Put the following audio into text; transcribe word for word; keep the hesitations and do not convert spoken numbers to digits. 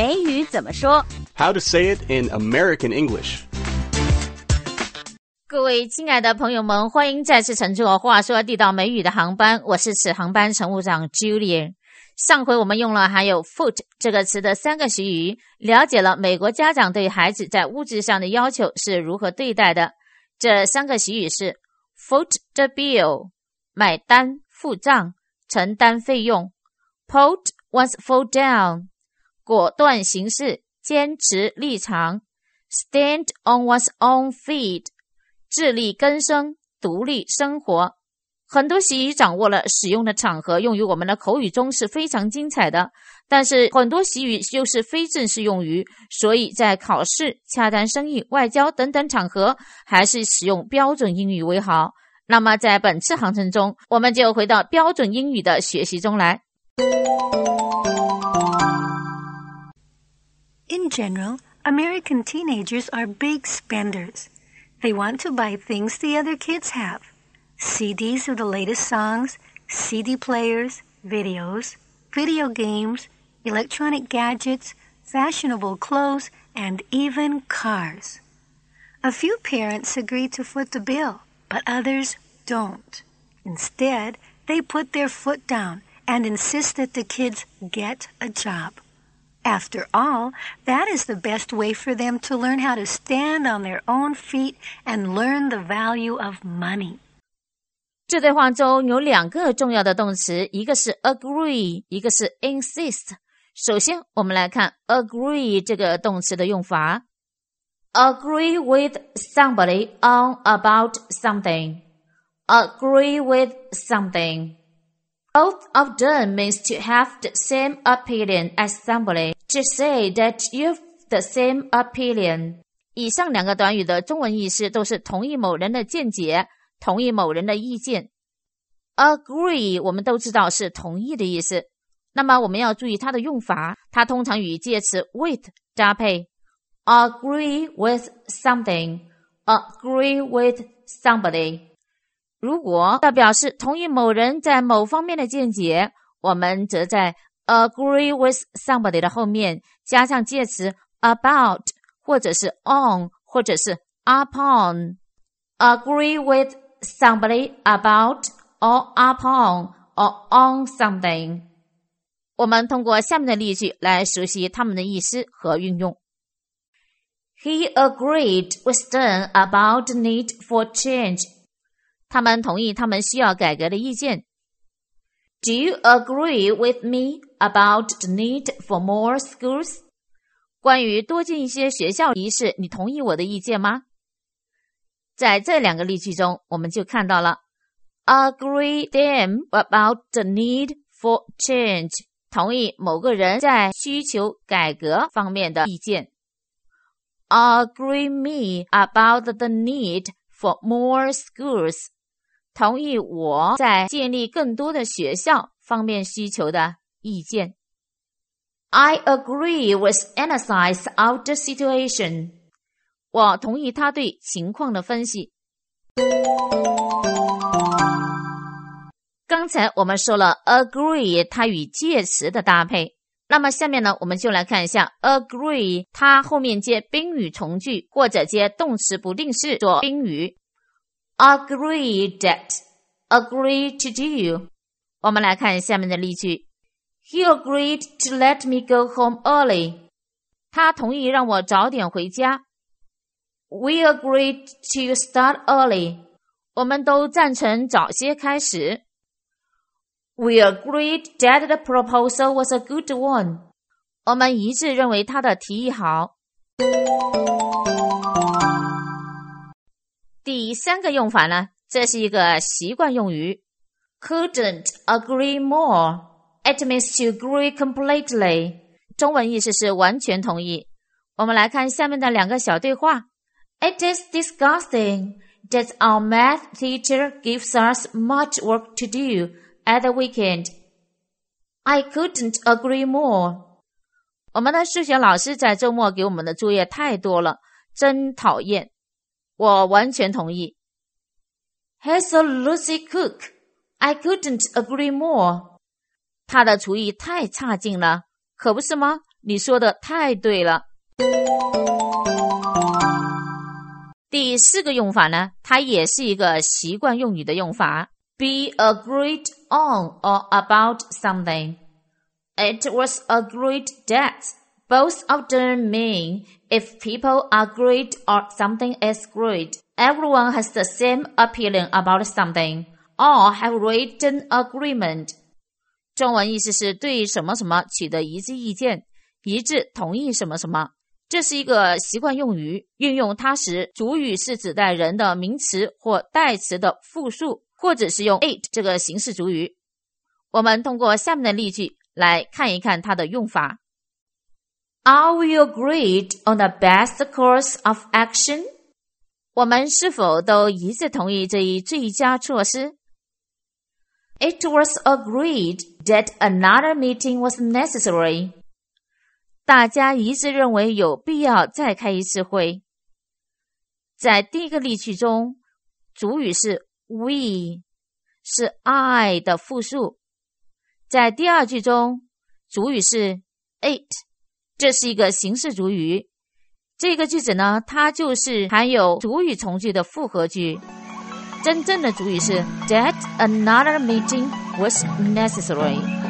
美语怎么说 How to say it in American English. 各位亲爱的朋友们，欢迎再次乘坐话说地道美语的航班，我是此航班乘务长 Julia。 上回我们用了含有 foot 这个词的三个习语，了解了美国家长对孩子在物质上的要求是如何对待的。这三个习语是 foot the bill 买单付账承担费用， put one's foot down 果断行事坚持立场， stand on one's own feet 自力更生独立生活。很多习语掌握了使用的场合用于我们的口语中是非常精彩的，但是很多习语又是非正式用语，所以在考试、洽谈生意、外交等等场合还是使用标准英语为好。那么在本次航程中，我们就回到标准英语的学习中来。 In general, American teenagers are big spenders. They want to buy things the other kids have. C Ds of the latest songs, C D players, videos, video games, electronic gadgets, fashionable clothes, and even cars. A few parents agree to foot the bill, but others don't. Instead, they put their foot down and insist that the kids get a job. After all, that is the best way for them to learn how to stand on their own feet and learn the value of money. 这对话中有两个重要的动词，一个是 agree， 一个是 insist。 首先我们来看 agree 这个动词的用法。 Agree with somebody on about something. Agree with something. Both of them means to have the same opinion as somebody. To say that you've the same opinion. 以上两个短语的中文意思都是同意某人的见解，同意某人的意见。 Agree 我们都知道是同意的意思，那么我们要注意它的用法，它通常与介词 with 搭配。 Agree with something. Agree with somebody. 如果要表示同意某人在某方面的见解，我们则在 agree with somebody 的后面加上介词 about 或者是 on 或者是 upon. Agree with somebody about or upon or on something. 我们通过下面的例句来熟悉它们的意思和运用。 He agreed with them about the need for change. 他们同意他们需要改革的意见。 Do you agree with me about the need for more schools? 关于多建一些学校一事，你同意我的意见吗？在这两个例句中，我们就看到了 agree them about the need for change 同意某个人在需求改革方面的意见， agree me about the need for more schools 同意我在建立更多的学校方面需求的意见。 I agree with analysis of the situation 我同意他对情况的分析。刚才我们说了 agree 它与介词的搭配，那么下面呢我们就来看一下 agree 它后面接宾语从句或者接动词不定式做宾语。 Agree that Agree to do 我们来看下面的例句。 He agreed to let me go home early 他同意让我早点回家。 We agreed to start early 我们都赞成早些开始。 We agreed that the proposal was a good one 我们一致认为他的提议好。第三个用法呢，这是一个习惯用语 couldn't agree more. It means to agree completely. 中文意思是完全同意。我们来看下面的两个小对话。 It is disgusting that our math teacher gives us much work to do at the weekend. I couldn't agree more. 我们的数学老师在周末给我们的作业太多了，真讨厌。我完全同意。 He's a lousy cook. I couldn't agree more. 他的厨艺太差劲了，可不是吗？ 你说的太对了。第四个用法呢，它也是一个习惯用语的用法。Be agreed on or about something. It was agreed that both of them mean if people agreed or something is agreed. Everyone has the same opinion about something or have written agreement. 中文意思是对什么什么取得一致意见，一致同意什么什么。这是一个习惯用语，运用它时，主语是指代人的名词或代词的复数，或者是用 it 这个形式主语。我们通过下面的例句来看一看它的用法。Are we agreed on the best course of action? 我们是否都一致同意这一最佳措施？ It was agreed that another meeting was necessary. 大家一致认为有必要再开一次会。在第一个例句中，主语是 we， 是 I 的复数。在第二句中，主语是 it， 这是一个形式主语。这个句子呢，它就是含有主语从句的复合句。真正的主语是 that another meeting was necessary。